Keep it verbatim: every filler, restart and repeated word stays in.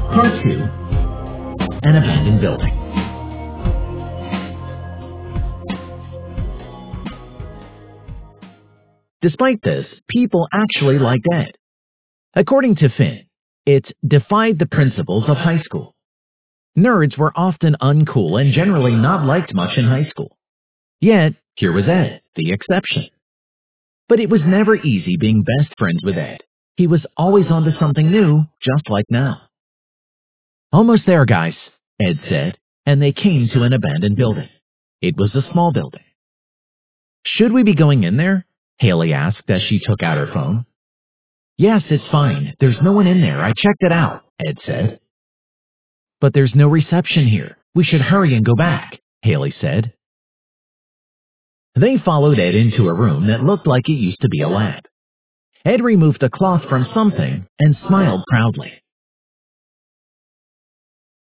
Part two. An abandoned building. Despite this, people actually liked Ed. According to Finn, it defied the principles of high school. Nerds were often uncool and generally not liked much in high school. Yet, here was Ed, the exception. But it was never easy being best friends with Ed. He was always onto something new, just like now. Almost there, guys, Ed said, and they came to an abandoned building. It was a small building. Should we be going in there? Haley asked as she took out her phone. Yes, it's fine. There's no one in there. I checked it out, Ed said. But there's no reception here. We should hurry and go back, Haley said. They followed Ed into a room that looked like it used to be a lab. Ed removed a cloth from something and smiled proudly.